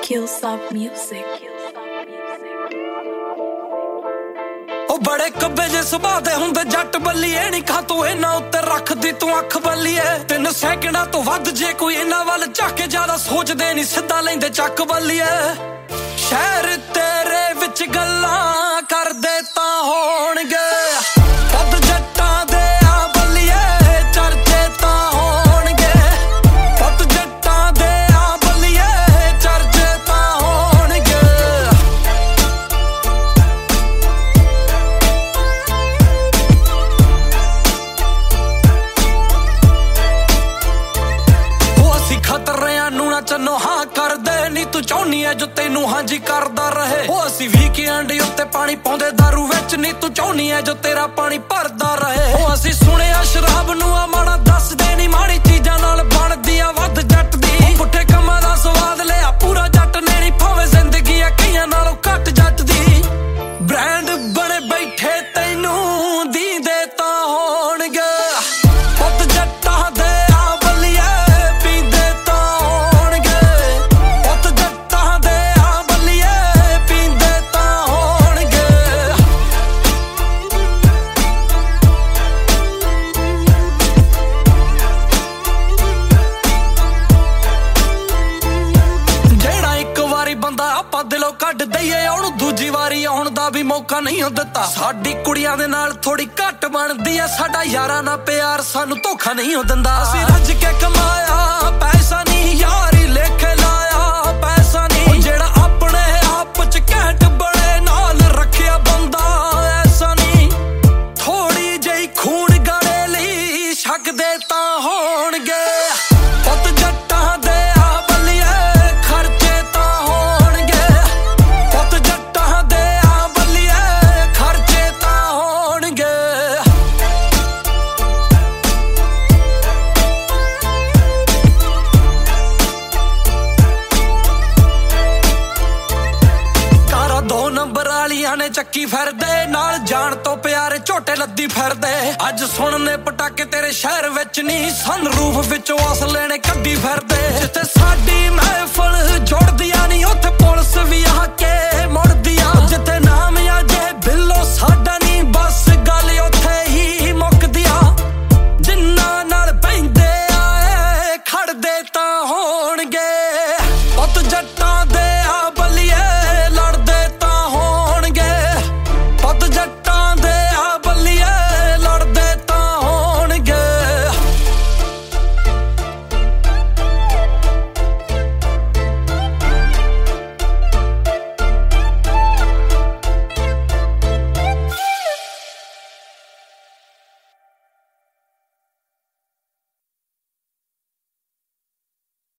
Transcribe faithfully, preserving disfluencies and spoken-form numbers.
Killsoft Music. ਉਹ ਬੜੇ ਕੱਬੇ ਜੇ ਸੁਭਾਅ ਦੇ ਹੁੰਦੇ ਜੱਟ ਬੱਲੀਏ ਨੀ ਖਾ ਤੂੰ ਇਹਨਾਂ ਉੱਤੇ ਰੱਖਦੀ ਤੂੰ ਅੱਖ ਬੱਲੀਏ ਤਿੰਨ ਸੈਕਿੰਡਾਂ ਤੋਂ ਵੱਧ ਜੇ ਕੋਈ ਇਹਨਾਂ ਵੱਲ ਝਾਕੇ ਜ਼ਿਆਦਾ ਸੋਚਦੇ ਨੀ ਸਿੱਧਾ ਲੈਂਦੇ ਚੱਕ ਬੱਲੀਏ ਸ਼ਹਿਰ ਤੇਰੇ ਵਿੱਚ ਗੱਲਾਂ ਕਰਦੇ ਤਾਂ ਹੋਣਗੇ ਵੱਧ ਜੱਟਾਂ ਦੇ ਆ ਬੱਲੀਏ ਚਰਚੇ ਤਾਂ ਹੋਣਗੇ ਵੱਧ ਜੱਟਾਂ ਦੇ ਆ ਬੱਲੀਏ ਚਰਚੇ ਤਾਂ ਹੋਣਗੇ ਉਹ ਅਸੀਂ ਖਤਰਿਆਂ ਨੂੰ ਨਾ ਚੰਨੋ ਹਾਂ ਕਰਦੇ ਨੀ ਤੂੰ ਚਾਹੁੰਨੀ ਐ ਜੋ ਤੈਨੂੰ ਹਾਂਜੀ ਕਰਦਾ ਰਹੇ ਉਹ ਅਸੀਂ ਵੀਕਐਂਡ ਉੱਤੇ ਪਾਣੀ ਪਾਉਂਦੇ ਦਾਰੂ ਵਿੱਚ ਨੀ ਤੂੰ ਚਾਹੁੰਨੀ ਐ ਜੋ ਤੇਰਾ ਪਾਣੀ ਭਰਦਾ ਰਹੇ ਉਹ ਅਸੀਂ ਸੁਣਿਆ ਸ਼ਰਾਬ ਨੂੰ ਆ ਮਾੜਾ ਦੱਸਦੇ ਨੀ ਮਾੜੀ ਚੀਜ਼ਾਂ ਨਾਲ ਬਣਦੀ ਆ ਵੱਧ ਜੱਟ ਦੀ ਪੁੱਠੇ ਕੰਮਾਂ ਦਾ ਸਵਾਦ ਲਿਆ ਪੂਰਾ ਜੱਟ ਨੇ ਨੀ ਭਾਵੇਂ ਜ਼ਿੰਦਗੀ ਆ ਕਈਆਂ ਨਾਲੋਂ ਘੱਟ ਜੱਟ ਦੀ ਬ੍ਰਾਂਡ ਬਣੇ ਬੈਠੇ ਤੈਨੂੰ ਦੀਂਦੇ ਤਾਂ ਹੋਣਗੇ ਵੱਧ ਜੱਟਾਂ ਦੇ ਆ ਬੱਲੀਏ ਪੀਂਦੇ ਤਾਂ ਹੋਣਗੇ ਵੱਧ ਜੱਟਾਂ ਦੇ ਆ ਬੱਲੀਏ ਪੀਂਦੇ ਤਾਂ ਹੋਣਗੇ ਜਿਹੜਾ ਇੱਕ ਵਾਰੀ ਬੰਦਾ ਆਪਾਂ ਦਿਲੋਂ ਕੱਢ ਦਈਏ ਉਹਨੂੰ ਦੂਜੀ ਵਾਰੀ ਆਉਣ ਦਾ ਵੀ ਮੌਕਾ ਨਹੀਂ ਦਿੱਤਾ ਸਾਡੀ ਕੁੜੀਆਂ ਦੇ ਨਾਲ ਥੋੜੀ ਘੱਟ ਬਣਦੀ ਐ ਸਾਡਾ ਯਾਰਾਂ ਨਾਲ ਪਿਆਰ ਸਾਨੂੰ ਧੋਖਾ ਨਹੀਂ ਦਿੰਦਾ ਅਸੀਂ ਰੱਜ ਕੇ ਕਮਾਇਆ ਪੈਸਾ ਨਹੀਂ ਯਾਰੀ ਲੇਖੇ ਲਾਇਆ ਪੈਸਾ ਨਹੀਂ ਜਿਹੜਾ ਆਪਣੇ ਆਪ ਚ ਘੈਂਟ ਬੜੇ ਨਾਲ ਰੱਖਿਆ ਬੰਦਾ ਐਸਾ ਨਹੀਂ ਥੋੜੀ ਜਿਹੀ ਖੂਨ ਗਾੜੇ ਲਈ ਛਕਦੇ ਤਾਂ ਹੋਣਗੇ ਪੁੱਤ ਜੱਟਾਂ ਦੇ ਆ ਬੱਲੀਏ ਖਰਚੇ ਤਾਂ ਹੋਣਗੇ ਪੁੱਤ ਜੱਟਾਂ ਦੇ ਆ ਬੱਲੀਏ ਖਰਚੇ ਤਾਂ ਹੋਣਗੇ ਕਾਰਾਂ ਦੋ ਨੰਬਰ ਵਾਲੀਆਂ ਨੇ ਚੱਕੀ ਫਿਰਦੇ ਨਾਲ ਜਾਣ ਤੋਂ ਪਿਆਰੇ ਝੋਟੇ ਲੱਦੀ ਫਿਰਦੇ ਅੱਜ ਸੁਣਨੇ ਪਟਾਕੇ ਤੇਰੇ ਸ਼ਹਿਰ ਵਿੱਚ ਨਹੀਂ ਸਨਰੂਫ ਵਿੱਚੋਂ ਅਸਲੇ ਨੇ ਕੱਢੀ ਫਿਰਦੇ ਜਿੱਥੇ ਸਾਡੀ ਮਹਿਫਲ ਜੁੜਦੀਆਂ ਨਹੀਂ ਉੱਥੇ ਪੁਲਿਸ ਵੀ ਆ ਕੇ ਮੁੜ